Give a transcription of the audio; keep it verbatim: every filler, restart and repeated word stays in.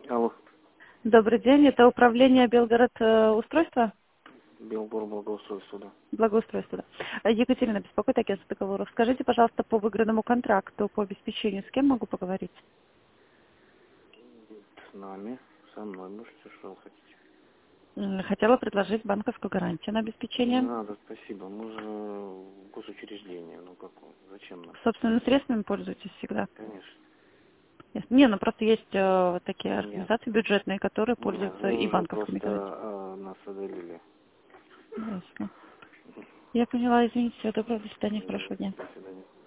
Алло. Добрый день, это управление Белгород э, устройства? Белгород благоустройство, да. Благоустройство, да. Э, Екатерина, беспокоит агентство договоров. Скажите, пожалуйста, по выигранному контракту, по обеспечению, с кем могу поговорить? С нами, со мной, можете, что вы хотите. М, Хотела предложить банковскую гарантию на Не обеспечение. надо, спасибо. Мы же госучреждение, ну как он, зачем нам? Собственными средствами пользуетесь всегда? Конечно. Ясно. Не, ну просто есть э, вот такие Нет, организации бюджетные, которые нет, пользуются вы и уже банковскими просто гарантиями. а, нас одолели. Ясно. Я поняла, извините, всего доброго, до свидания, Да, хорошего дня. до свидания.